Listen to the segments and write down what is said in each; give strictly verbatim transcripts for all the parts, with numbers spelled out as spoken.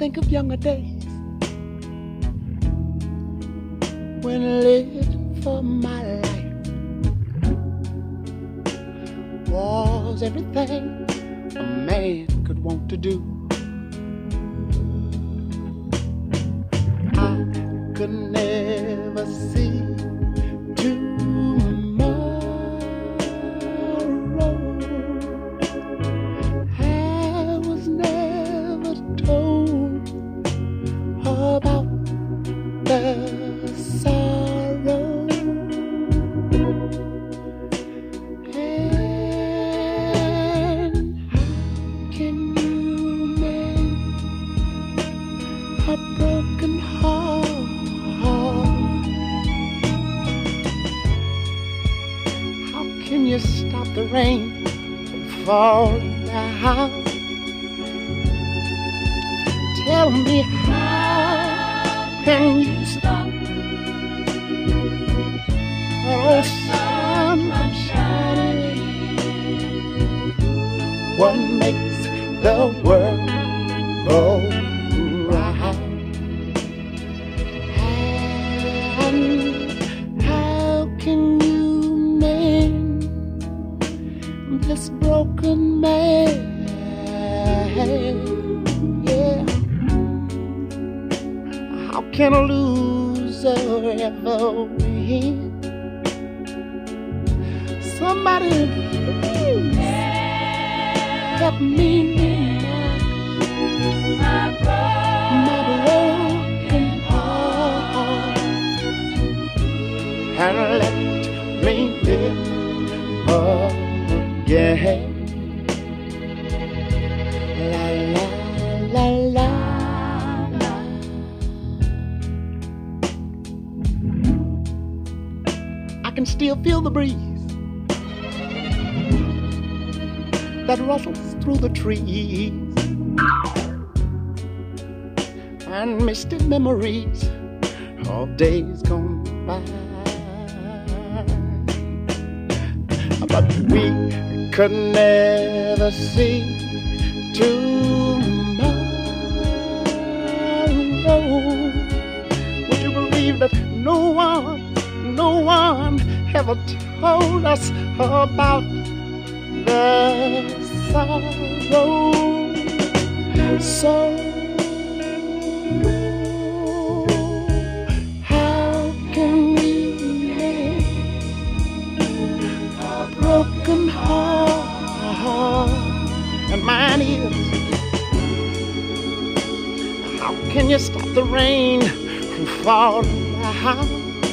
think of younger days when I lived for my life was everything a man could want to do. I could never see the rain from falling down. Tell me, how can you stop oh sun from shining? What makes the world go round? And how can you mend this broken man? Yeah. How can a loser ever win? Somebody please help me mend my broken heart and let me live again. La la la la. I can still feel the breeze that rustles through the trees and misty memories of days gone by. But we could never see tomorrow. Would you believe that no one, no one ever told us about the sorrow? So how can we mend a broken heart? And mine is, how can you stop the rain from falling down?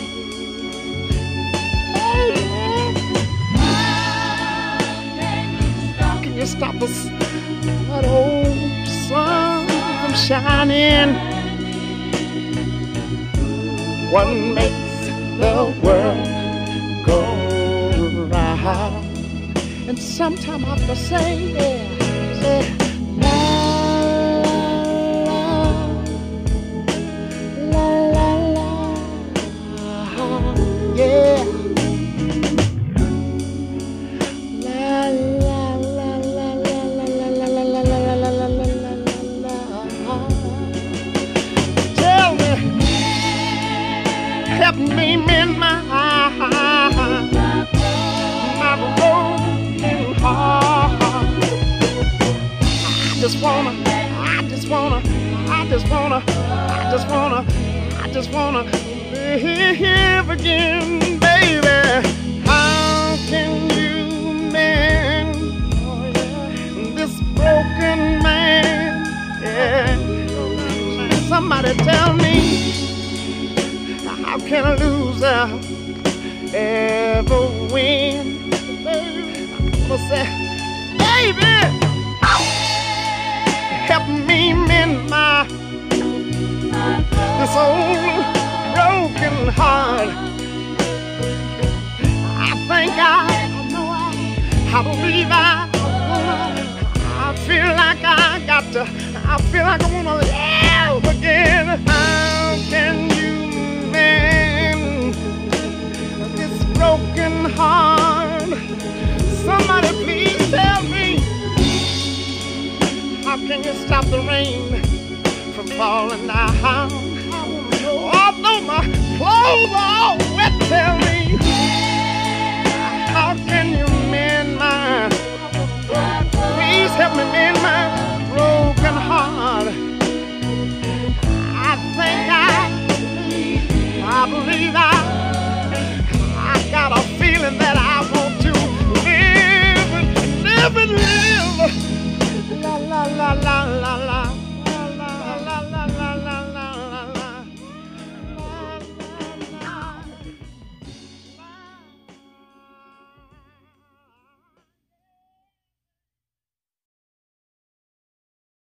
Stop us, that old sun from shining. What makes the world go round? And sometime I have to say, yeah, say, la la la la la, yeah. Help me mend my, my broken heart. I just wanna, I just wanna, I just wanna, I just wanna, I just wanna live again, baby. How can you mend this broken man? Yeah. Somebody tell me, how can a loser ever win? I'm gonna say, baby, help me mend my this old broken heart. I think I, I believe I, I feel like I got to, I feel like I wanna live again. How can you mend this broken heart? Somebody please tell me, how can you stop the rain from always tell me, how can you mend my, please help me mend my broken heart. I think I, I believe I